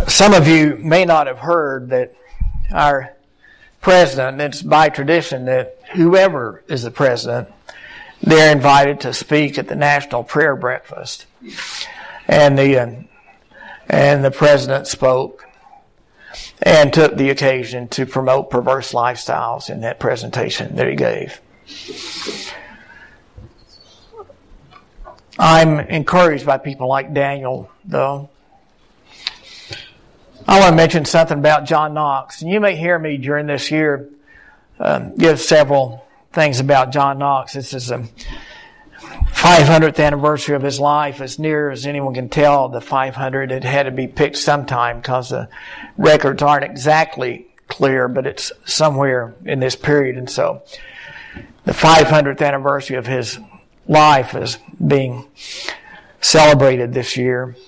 Some of you may not have heard that our president, it's by tradition that whoever is the president, they're invited to speak at the National Prayer Breakfast. And the president spoke and took the occasion to promote perverse lifestyles in that presentation that he gave. I'm encouraged by people like Daniel, though. I want to mention something about John Knox. And you may hear me during this year give several things about John Knox. This is the 500th anniversary of his life. As near as anyone can tell, the 500, it had to be picked sometime because the records aren't exactly clear, but it's somewhere in this period. And so the 500th anniversary of his life is being celebrated this year.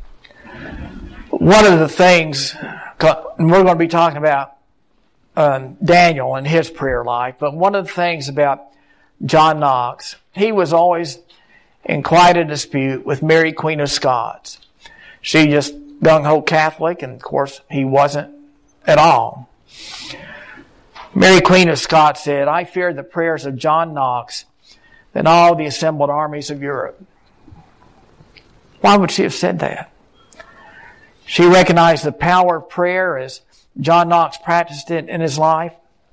One of the things, and we're going to be talking about Daniel and his prayer life, but one of the things about John Knox, he was always in quite a dispute with Mary Queen of Scots. She just gung-ho Catholic, and of course he wasn't at all. Mary Queen of Scots said, "I fear the prayers of John Knox than all the assembled armies of Europe." Why would she have said that? She recognized the power of prayer as John Knox practiced it in his life.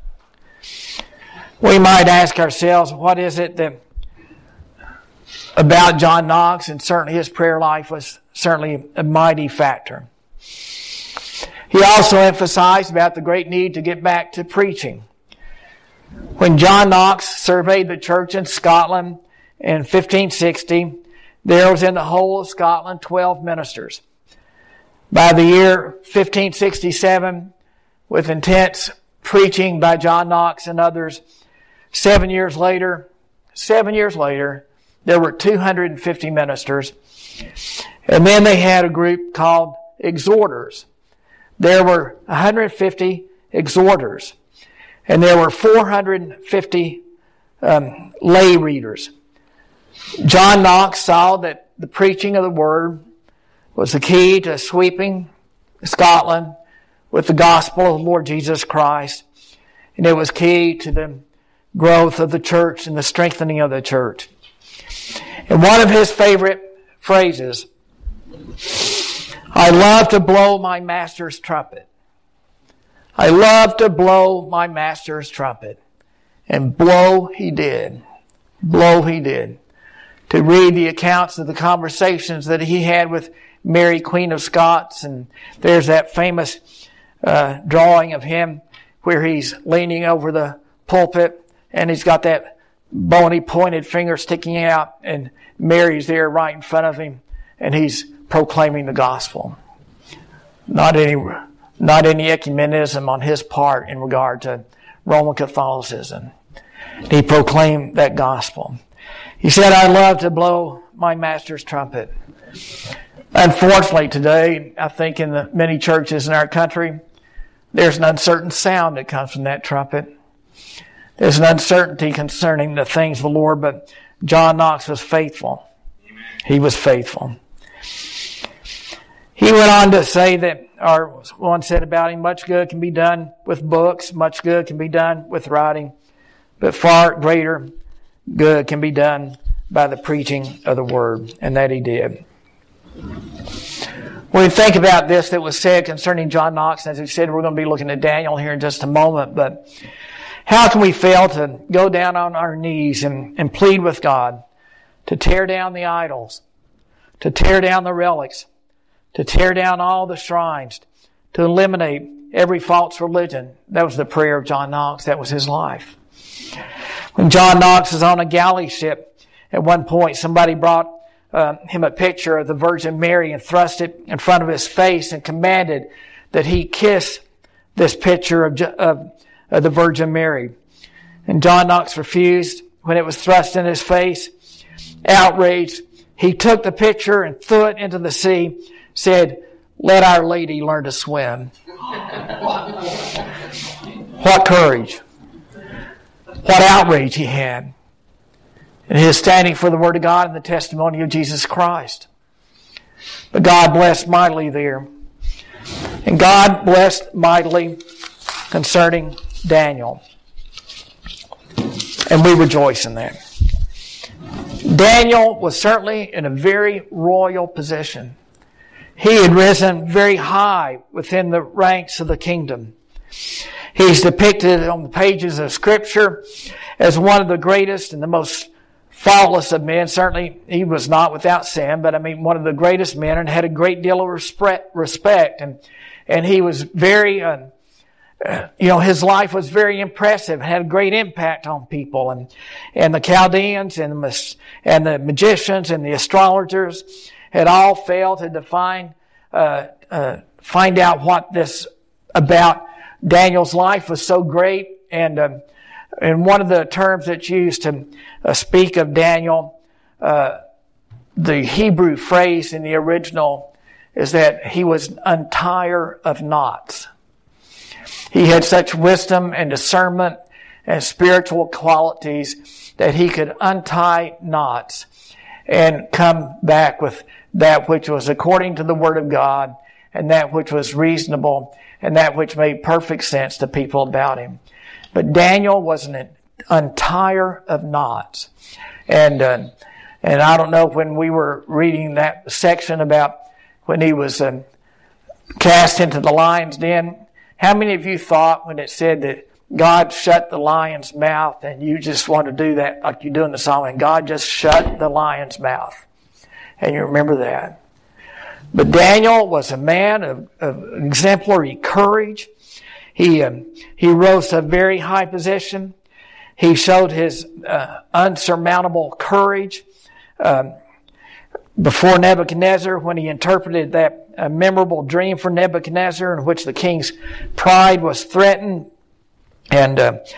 We might ask ourselves, what is it that about John Knox, and certainly his prayer life was certainly a mighty factor. He also emphasized about the great need to get back to preaching. When John Knox surveyed the church in Scotland in 1560, there was in the whole of Scotland 12 ministers. By the year 1567, with intense preaching by John Knox and others, 7 years later, there were 250 ministers. And then they had a group called exhorters. There were 150 exhorters. And there were 450 lay readers. John Knox saw that the preaching of the word was the key to sweeping Scotland with the gospel of the Lord Jesus Christ. And it was key to the growth of the church and the strengthening of the church. And one of his favorite phrases, "I love to blow my master's trumpet." I love to blow my master's trumpet. And blow he did. Blow he did. To read the accounts of the conversations that he had with Mary Queen of Scots, and there's that famous drawing of him where he's leaning over the pulpit and he's got that bony pointed finger sticking out, and Mary's there right in front of him, and he's proclaiming the gospel. Not any ecumenism on his part in regard to Roman Catholicism. He proclaimed that gospel. He said, "I love to blow my master's trumpet." Unfortunately today, I think in the many churches in our country, there's an uncertain sound that comes from that trumpet. There's an uncertainty concerning the things of the Lord, but John Knox was faithful. Amen. He was faithful. He went on to say that, or one said about him, much good can be done with books, much good can be done with writing, but far greater good can be done by the preaching of the word, and that he did. When we think about this that was said concerning John Knox, as we said, we're going to be looking at Daniel here in just a moment, but how can we fail to go down on our knees and plead with God to tear down the idols, to tear down the relics, to tear down all the shrines, to eliminate every false religion? That was the prayer of John Knox. That was his life. When John Knox was on a galley ship, at one point somebody brought him a picture of the Virgin Mary and thrust it in front of his face and commanded that he kiss this picture of the Virgin Mary. And John Knox refused when it was thrust in his face. Outraged, he took the picture and threw it into the sea, said, "Let Our Lady learn to swim." What courage. What outrage he had. And his standing for the Word of God and the testimony of Jesus Christ. But God blessed mightily there. And God blessed mightily concerning Daniel. And we rejoice in that. Daniel was certainly in a very royal position. He had risen very high within the ranks of the kingdom. He's depicted on the pages of Scripture as one of the greatest and the most faultless of men. Certainly, he was not without sin, but one of the greatest men, and had a great deal of respect. And he was very, his life was very impressive, had a great impact on people. And the Chaldeans and the magicians and the astrologers had all failed to find out what this about Daniel's life was so great. And one of the terms that's used to speak of Daniel, the Hebrew phrase in the original is that he was an untier of knots. He had such wisdom and discernment and spiritual qualities that he could untie knots and come back with that which was according to the Word of God, and that which was reasonable, and that which made perfect sense to people about him. But Daniel was an untier of knots. And I don't know, when we were reading that section about when he was cast into the lion's den, how many of you thought when it said that God shut the lion's mouth, and you just want to do that like you do in the song, and God just shut the lion's mouth? And you remember that. But Daniel was a man of exemplary courage. He rose to a very high position. He showed his unsurmountable courage before Nebuchadnezzar when he interpreted that memorable dream for Nebuchadnezzar in which the king's pride was threatened. And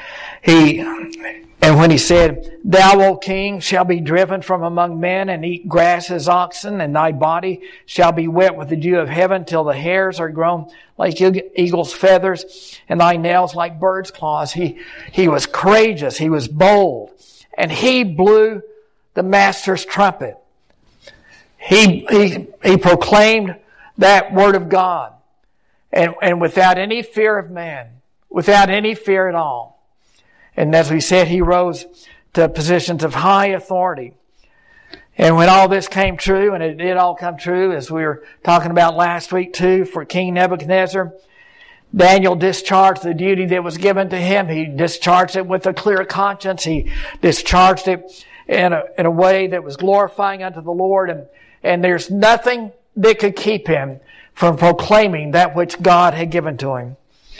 when he said, "Thou, O king, shall be driven from among men and eat grass as oxen, and thy body shall be wet with the dew of heaven till the hairs are grown like eagle's feathers, and thy nails like bird's claws." He was courageous. He was bold. And he blew the master's trumpet. He proclaimed that word of God. And without any fear of man. Without any fear at all. And as we said, he rose to positions of high authority. And when all this came true, and it did all come true, as we were talking about last week too, for King Nebuchadnezzar, Daniel discharged the duty that was given to him. He discharged it with a clear conscience. He discharged it in a way that was glorifying unto the Lord. And there's nothing that could keep him from proclaiming that which God had given to him.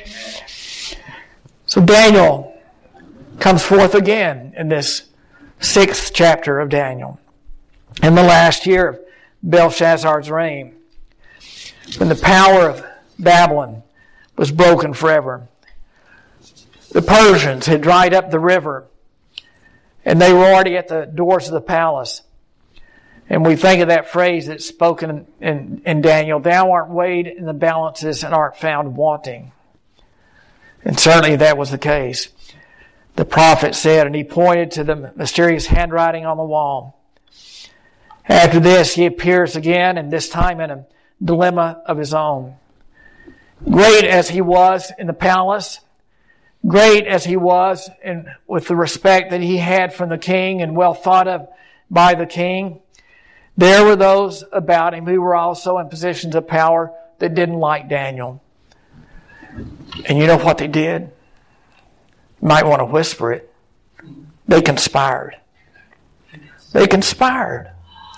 So Daniel comes forth again in this 6th chapter of Daniel. In the last year of Belshazzar's reign, when the power of Babylon was broken forever, the Persians had dried up the river, and they were already at the doors of the palace. And we think of that phrase that's spoken in Daniel, "Thou art weighed in the balances and art found wanting." And certainly that was the case. The prophet said, and he pointed to the mysterious handwriting on the wall. After this, he appears again, and this time in a dilemma of his own. Great as he was in the palace, great as he was with the respect that he had from the king and well thought of by the king, there were those about him who were also in positions of power that didn't like Daniel. And you know what they did? You might want to whisper it. They conspired. They conspired.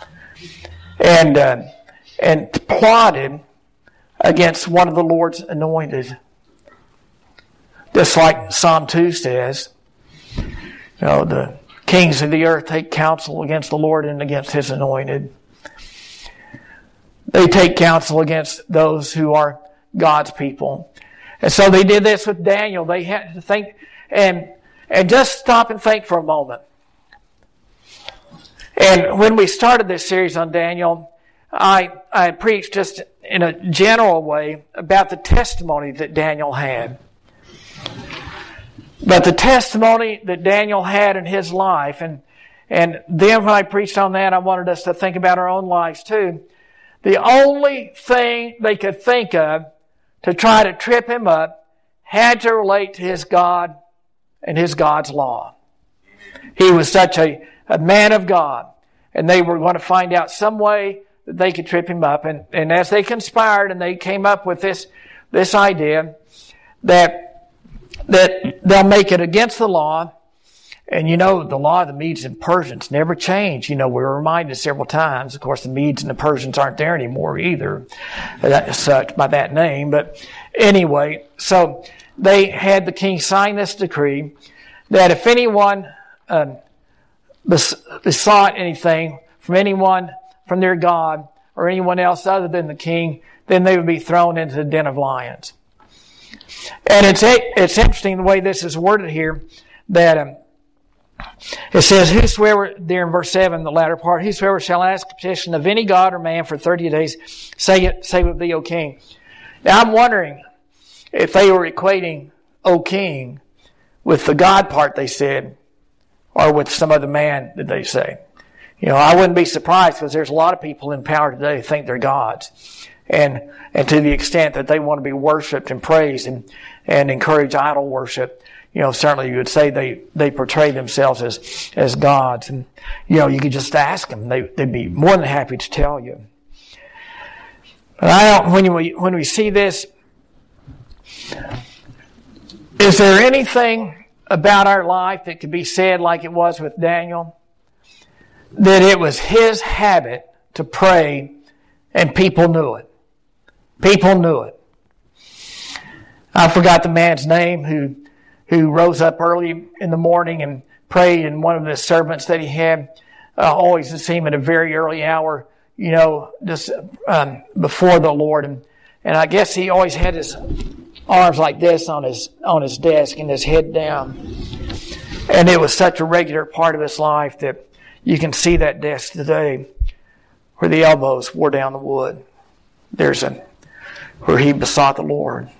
And plotted against one of the Lord's anointed. Just like Psalm 2 says, the kings of the earth take counsel against the Lord and against His anointed. They take counsel against those who are God's people. And so they did this with Daniel. They had to think and just stop and think for a moment. And when we started this series on Daniel, I preached just in a general way about the testimony that Daniel had. But the testimony that Daniel had in his life, and then when I preached on that, I wanted us to think about our own lives too. The only thing they could think of to try to trip him up had to relate to his God and his God's law. He was such a man of God, and they were going to find out some way that they could trip him up. And as they conspired and they came up with this idea that they'll make it against the law. And the law of the Medes and Persians never changed. We were reminded several times. Of course, the Medes and the Persians aren't there anymore either, such by that name. But anyway, so they had the king sign this decree that if anyone besought anything from anyone, from their God, or anyone else other than the king, then they would be thrown into the den of lions. And it's interesting the way this is worded here, that it says, whosoever, there in verse 7, the latter part, whosoever shall ask a petition of any god or man for 30 days, say with thee, O king. Now I'm wondering if they were equating O king with the God part they said, or with some other man that they say. I wouldn't be surprised, because there's a lot of people in power today who think they're gods. And to the extent that they want to be worshipped and praised and encourage idol worship, certainly you would say they portray themselves as gods. And, you could just ask them. They'd be more than happy to tell you. But when we see this, is there anything about our life that could be said like it was with Daniel? That it was his habit to pray, and people knew it. People knew it. I forgot the man's name who rose up early in the morning and prayed, and one of the servants that he had always to see him at a very early hour, just before the Lord. And I guess he always had his arms like this on his desk and his head down. And it was such a regular part of his life that you can see that desk today where the elbows wore down the wood. Where he besought the Lord.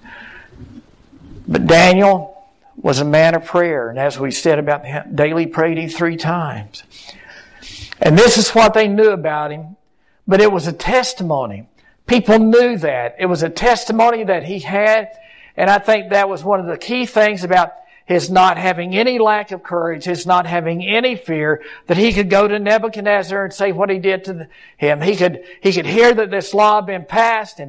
But Daniel was a man of prayer. And as we said about him, daily prayed he 3 times. And this is what they knew about him. But it was a testimony. People knew that. It was a testimony that he had. And I think that was one of the key things about his not having any lack of courage, his not having any fear, that he could go to Nebuchadnezzar and say what he did to him. He could hear that this law had been passed,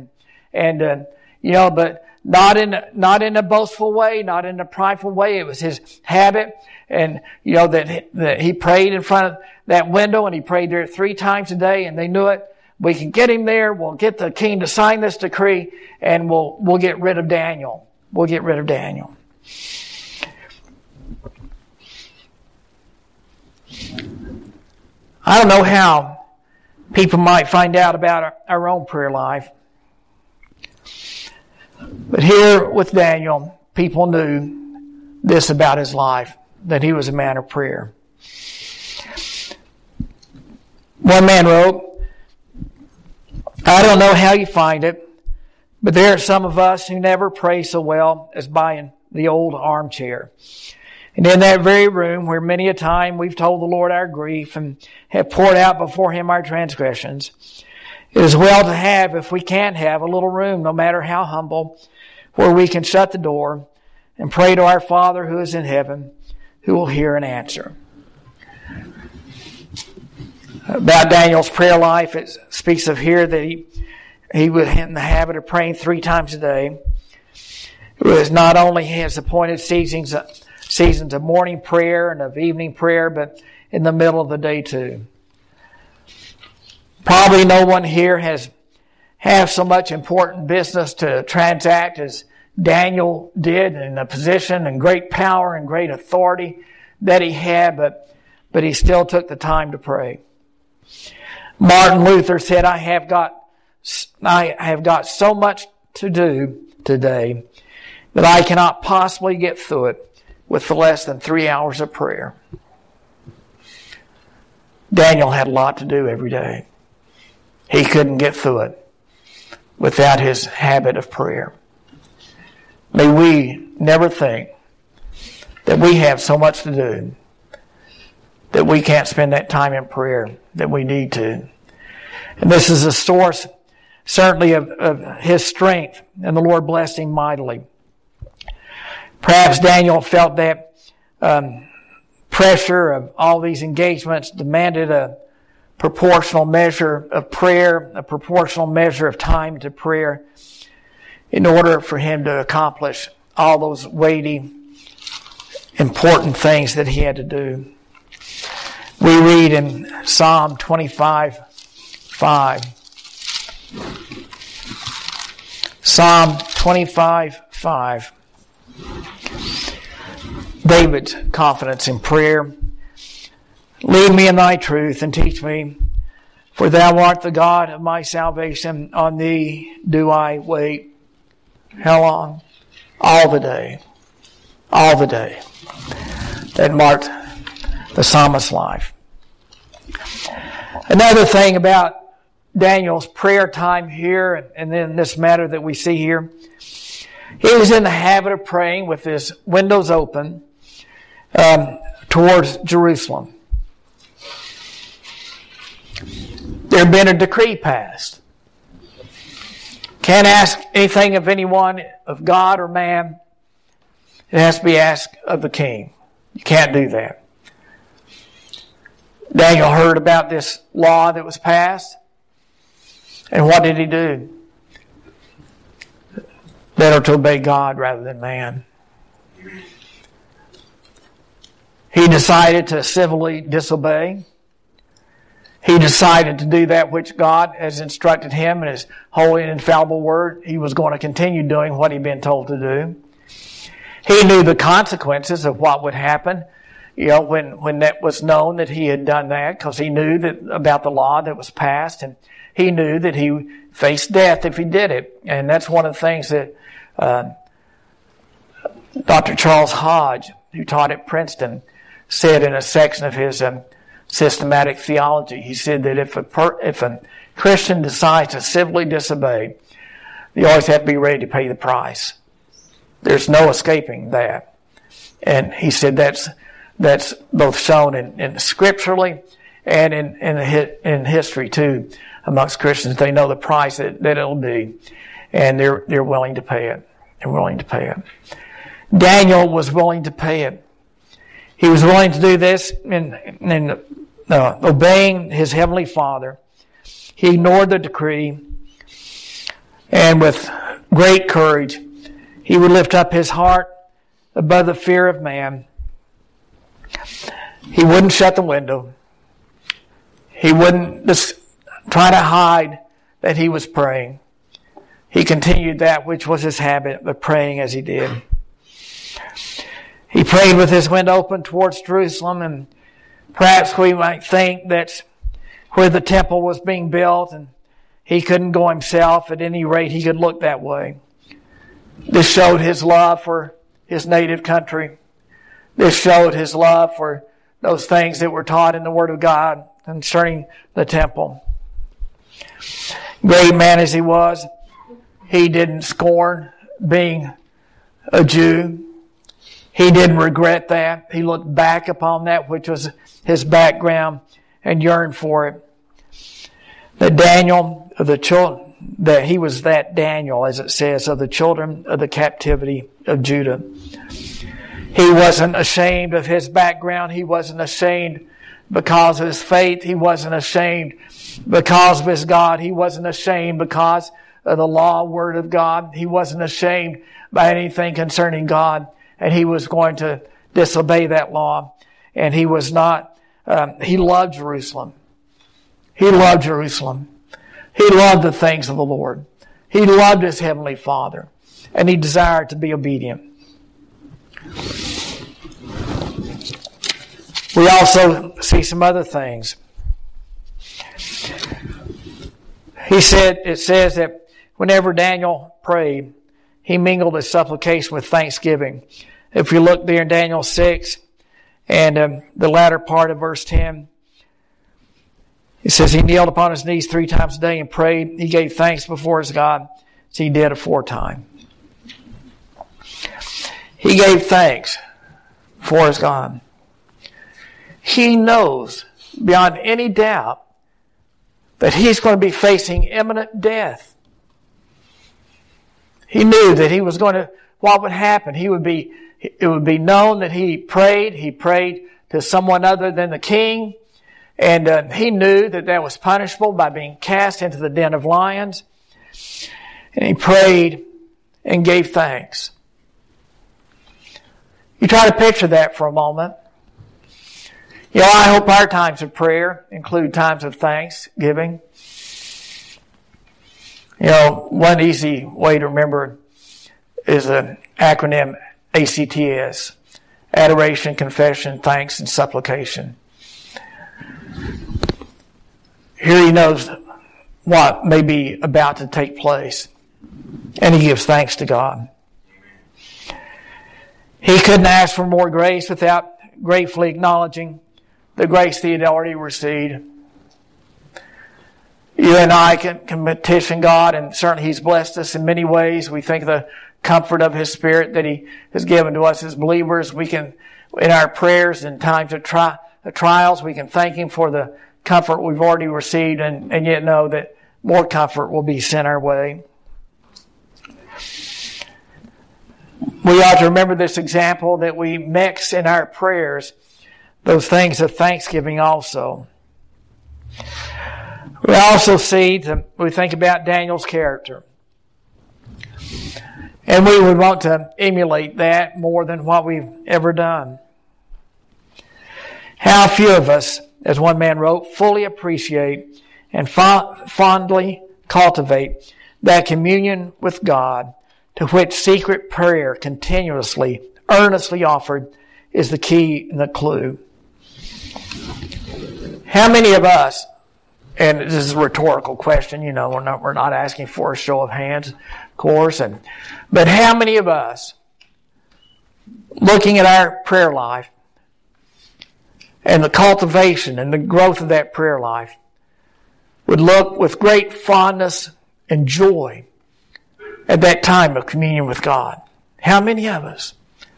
but not in a boastful way, not in a prideful way. It was his habit, and that he prayed in front of that window, and he prayed there 3 times a day, and they knew it. We can get him there. We'll get the king to sign this decree, and we'll get rid of Daniel. We'll get rid of Daniel. I don't know how people might find out about our own prayer life. But here with Daniel, people knew this about his life, that he was a man of prayer. One man wrote, I don't know how you find it, but there are some of us who never pray so well as by the old armchair. And in that very room where many a time we've told the Lord our grief and have poured out before Him our transgressions, it is well to have, if we can't have, a little room, no matter how humble, where we can shut the door and pray to our Father who is in heaven, who will hear and answer. About Daniel's prayer life, it speaks of here that he was in the habit of praying 3 times a day. It was not only his appointed seasons of morning prayer and of evening prayer, but in the middle of the day too. Probably no one here have so much important business to transact as Daniel did, in a position and great power and great authority that he had, but he still took the time to pray. Martin Luther said, I have got so much to do today that I cannot possibly get through it with less than 3 hours of prayer. Daniel had a lot to do every day. He couldn't get through it without his habit of prayer. May we never think that we have so much to do that we can't spend that time in prayer that we need to. And this is a source certainly of his strength, and the Lord blessed him mightily. Perhaps Daniel felt that pressure of all these engagements demanded a proportional measure of prayer, a proportional measure of time to prayer in order for him to accomplish all those weighty, important things that he had to do. We read in Psalm 25:5. Psalm 25:5. David's confidence in prayer. Lead me in thy truth and teach me, for thou art the God of my salvation. On thee do I wait. How long? All the day. All the day. That marked the psalmist's life. Another thing about Daniel's prayer time here, and then this matter that we see here, he was in the habit of praying with his windows open towards Jerusalem. There had been a decree passed. Can't ask anything of anyone, of God or man. It has to be asked of the king. You can't do that. Daniel heard about this law that was passed. And what did he do? Better to obey God rather than man. He decided to civilly disobey. He decided to do that which God has instructed him in His holy and infallible word. He was going to continue doing what he'd been told to do. He knew the consequences of what would happen, when that was known that he had done that, because he knew that about the law that was passed, and he knew that he faced death if he did it. And that's one of the things that Dr. Charles Hodge, who taught at Princeton, said in a section of his systematic theology. He said that if a Christian decides to civilly disobey, you always have to be ready to pay the price. There's no escaping that. And he said that's both shown in scripturally and in history too. Amongst Christians, they know the price that it'll be, and they're willing to pay it. They're willing to pay it. Daniel was willing to pay it. He was willing to do this in obeying his heavenly Father. He ignored the decree, and with great courage, he would lift up his heart above the fear of man. He wouldn't shut the window. He wouldn't just try to hide that he was praying. He continued that which was his habit of praying as he did. He prayed with his window open towards Jerusalem, and perhaps we might think that's where the temple was being built, and he couldn't go himself. At any rate, he could look that way. This showed his love for his native country. This showed his love for those things that were taught in the Word of God concerning the temple. Great man as he was, he didn't scorn being a Jew. He didn't regret that. He looked back upon that which was his background and yearned for it. That Daniel, that he was that Daniel, as it says, of the children of the captivity of Judah. He wasn't ashamed of his background. He wasn't ashamed because of his faith. He wasn't ashamed because of his God. He wasn't ashamed because of the law, word of God. He wasn't ashamed by anything concerning God. And he was going to disobey that law. And he was not, he loved Jerusalem. He loved Jerusalem. He loved the things of the Lord. He loved his heavenly Father. And he desired to be obedient. We also see some other things. It says that whenever Daniel prayed, he mingled his supplication with thanksgiving. If you look there in Daniel 6 and the latter part of verse 10, it says he kneeled upon his knees 3 times a day and prayed. He gave thanks before his God as he did aforetime. He gave thanks for his God. He knows beyond any doubt that he's going to be facing imminent death He knew that he was going to, what would happen? It would be known that he prayed to someone other than the king. And he knew that that was punishable by being cast into the den of lions. And he prayed and gave thanks. You try to picture that for a moment. You know, I hope our times of prayer include times of thanksgiving. You know, one easy way to remember is an acronym ACTS. Adoration, confession, thanks, and supplication. Here he knows what may be about to take place, and he gives thanks to God. He couldn't ask for more grace without gratefully acknowledging the grace that he had already received. You and I can petition God, and certainly He's blessed us in many ways. We think of the comfort of His Spirit that He has given to us as believers. We can, in our prayers in times of trials, we can thank Him for the comfort we've already received, and yet know that more comfort will be sent our way. We ought to remember this example that we mix in our prayers those things of thanksgiving also. We also we think about Daniel's character. And we would want to emulate that more than what we've ever done. How few of us, as one man wrote, fully appreciate and fondly cultivate that communion with God to which secret prayer continuously, earnestly offered is the key and the clue. How many of us, and this is a rhetorical question, you know, we're not asking for a show of hands, of course, but how many of us, looking at our prayer life and the cultivation and the growth of that prayer life, would look with great fondness and joy at that time of communion with God? How many of us?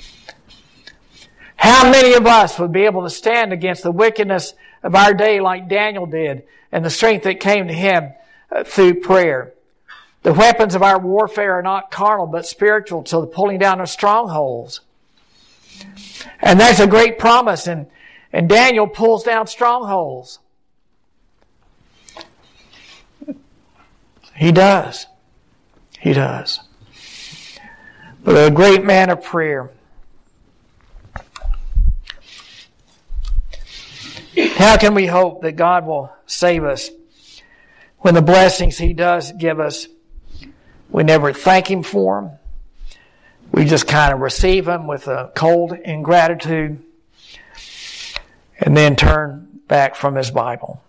How many of us would be able to stand against the wickedness of our day like Daniel did, and the strength that came to him through prayer? The weapons of our warfare are not carnal, but spiritual, to the pulling down of strongholds. And that's a great promise, and Daniel pulls down strongholds. He does. He does. But a great man of prayer. How can we hope that God will save us when the blessings He does give us, we never thank Him for them? We just kind of receive them with a cold ingratitude and then turn back from His Bible.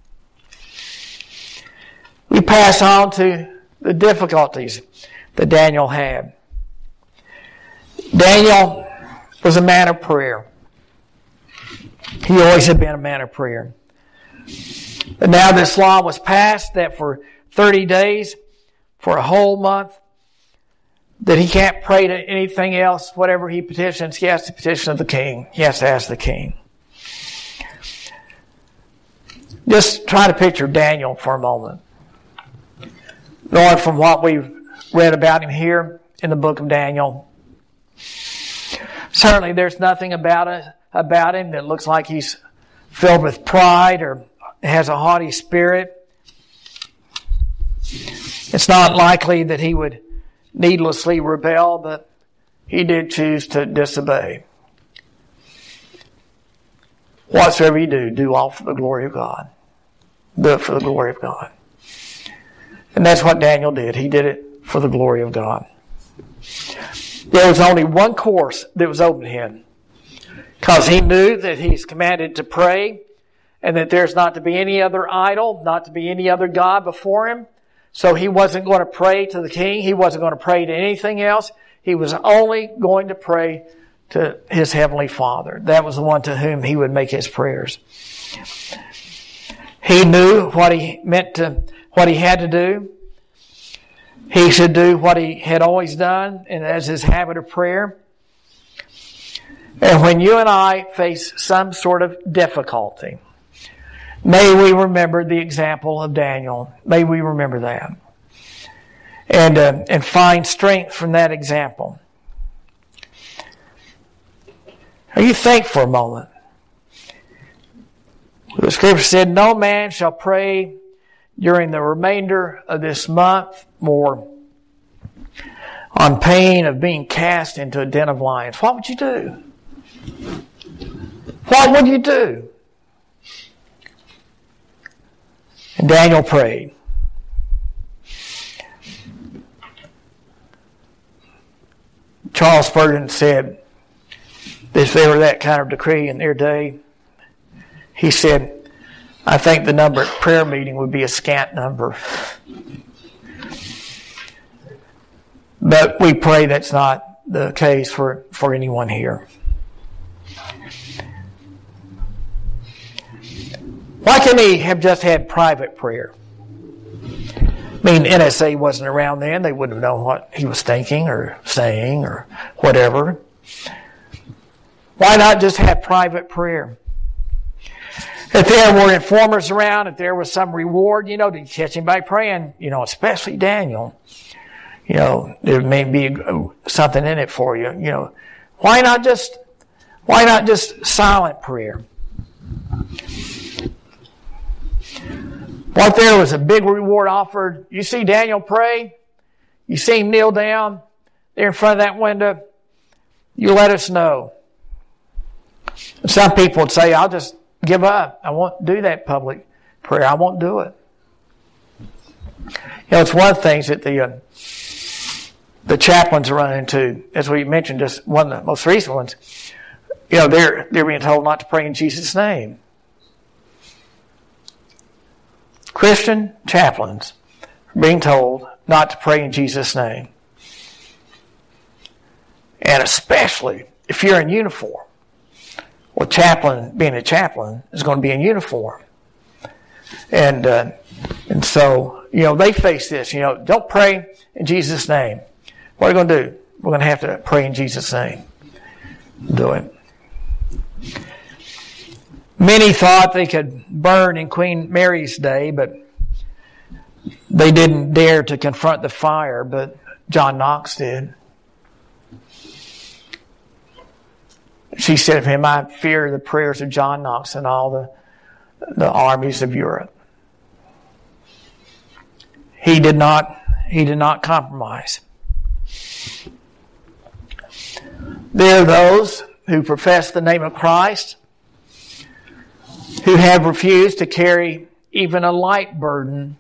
We pass on to the difficulties that Daniel had. Daniel was a man of prayer. He always had been a man of prayer. But now this law was passed that for 30 days, for a whole month, that he can't pray to anything else. Whatever he petitions, he has to petition the king. He has to ask the king. Just try to picture Daniel for a moment. Knowing from what we've read about him here in the book of Daniel, certainly there's nothing about him that looks like he's filled with pride or has a haughty spirit. It's not likely that he would needlessly rebel, but he did choose to disobey. Whatsoever you do all for the glory of God. Do it for the glory of God. And that's what Daniel did. He did it for the glory of God. There was only one course that was open to him, because he knew that he's commanded to pray and that there's not to be any other idol, not to be any other God before him. So he wasn't going to pray to the king. He wasn't going to pray to anything else. He was only going to pray to his heavenly Father. That was the one to whom he would make his prayers. He knew what he had to do. He should do what he had always done, and as his habit of prayer. And when you and I face some sort of difficulty, may we remember the example of Daniel. May we remember that. and find strength from that example. Are you think for a moment? The scripture said, no man shall pray during the remainder of this month more on pain of being cast into a den of lions. What would you do? What would you do? And Daniel prayed. Charles Spurgeon said, if there were that kind of decree in their day, he said, I think the number at prayer meeting would be a scant number. But we pray that's not the case for anyone here. Why couldn't he have just had private prayer? I mean, NSA wasn't around then. They wouldn't have known what he was thinking or saying or whatever. Why not just have private prayer? If there were informers around, if there was some reward, to catch anybody praying, especially Daniel, there may be something in it for you, Why not just silent prayer? What if there was a big reward offered? You see Daniel pray, you see him kneel down there in front of that window, you let us know. Some people would say, I'll just give up. I won't do that public prayer. I won't do it. It's one of the things that the chaplains run into, as we mentioned, just one of the most recent ones. They're being told not to pray in Jesus' name. Christian chaplains are being told not to pray in Jesus' name. And especially if you're in uniform. Well, being a chaplain is going to be in uniform. And so, they face this, don't pray in Jesus' name. What are we going to do? We're going to have to pray in Jesus' name. Do it. Many thought they could burn in Queen Mary's day, but they didn't dare to confront the fire, but John Knox did. She said of him, I fear the prayers of John Knox and all the armies of Europe. He did not compromise. There are those who profess the name of Christ who have refused to carry even a light burden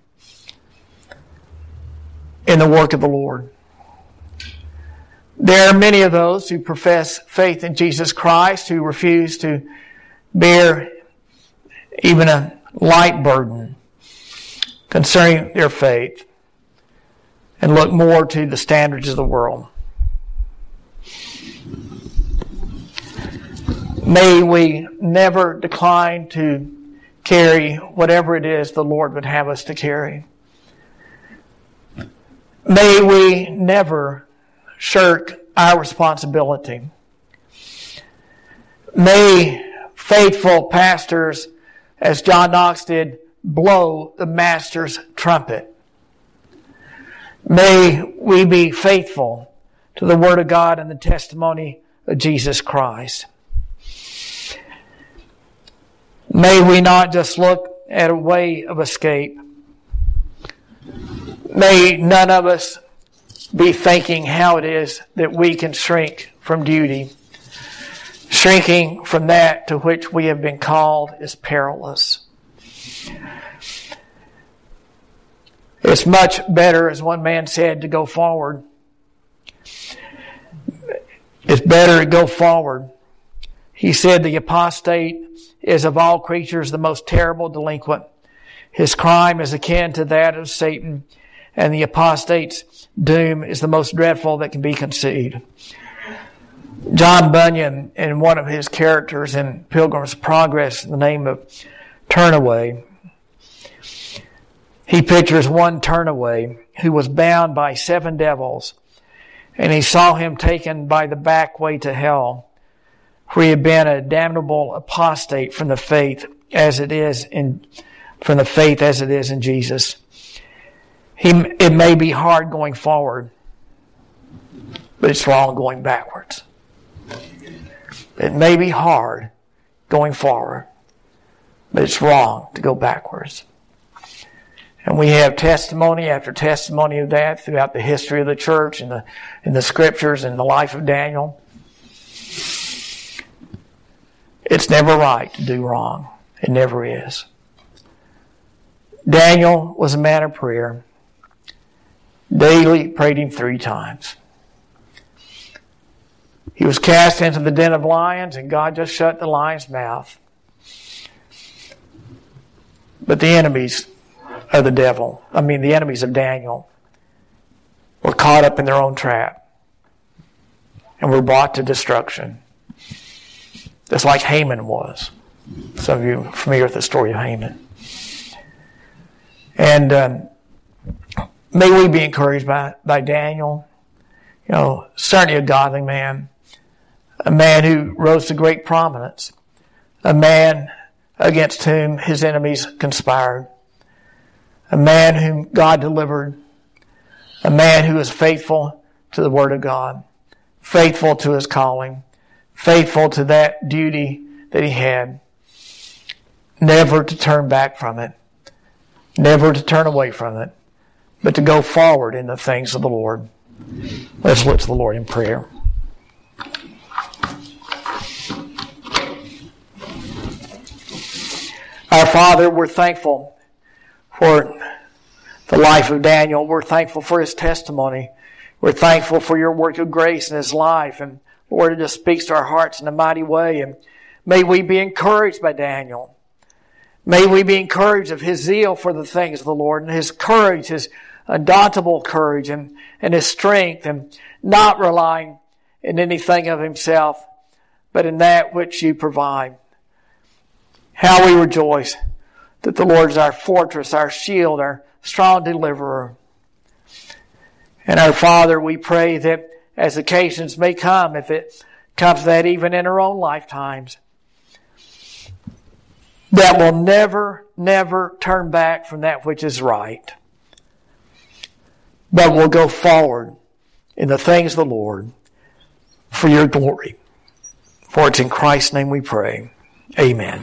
in the work of the Lord. There are many of those who profess faith in Jesus Christ who refuse to bear even a light burden concerning their faith and look more to the standards of the world. May we never decline to carry whatever it is the Lord would have us to carry. May we never shirk our responsibility. May faithful pastors, as John Knox did, blow the Master's trumpet. May we be faithful to the Word of God and the testimony of Jesus Christ. May we not just look at a way of escape. May none of us be thinking how it is that we can shrink from duty. Shrinking from that to which we have been called is perilous. It's much better, as one man said, to go forward. It's better to go forward. He said the apostate is of all creatures the most terrible delinquent. His crime is akin to that of Satan, and the apostate's doom is the most dreadful that can be conceived. John Bunyan, in one of his characters in Pilgrim's Progress, in the name of Turnaway, he pictures one Turnaway who was bound by 7 devils, and he saw him taken by the back way to hell, where he had been a damnable apostate from the faith as it is in Jesus. It may be hard going forward, but it's wrong going backwards. It may be hard going forward, but it's wrong to go backwards. And we have testimony after testimony of that throughout the history of the church and in the scriptures and the life of Daniel. It's never right to do wrong. It never is. Daniel was a man of prayer. Daily prayed him 3 times. He was cast into the den of lions, and God just shut the lion's mouth. But the enemies of the enemies of Daniel, were caught up in their own trap and were brought to destruction. Just like Haman was. Some of you are familiar with the story of Haman. And may we be encouraged by Daniel. Certainly a godly man. A man who rose to great prominence. A man against whom his enemies conspired. A man whom God delivered. A man who was faithful to the Word of God. Faithful to his calling. Faithful to that duty that he had. Never to turn back from it. Never to turn away from it. But to go forward in the things of the Lord. Let's look to the Lord in prayer. Our Father, we're thankful for the life of Daniel. We're thankful for his testimony. We're thankful for your work of grace in his life. And Lord, it just speaks to our hearts in a mighty way. And may we be encouraged by Daniel. May we be encouraged of his zeal for the things of the Lord and his courage, his undauntable courage and his strength, and not relying in anything of himself, but in that which you provide. How we rejoice that the Lord is our fortress, our shield, our strong deliverer. And our Father, we pray that as occasions may come, if it comes to that even in our own lifetimes, that we'll never, never turn back from that which is right, but we'll go forward in the things of the Lord for your glory. For it's in Christ's name we pray. Amen.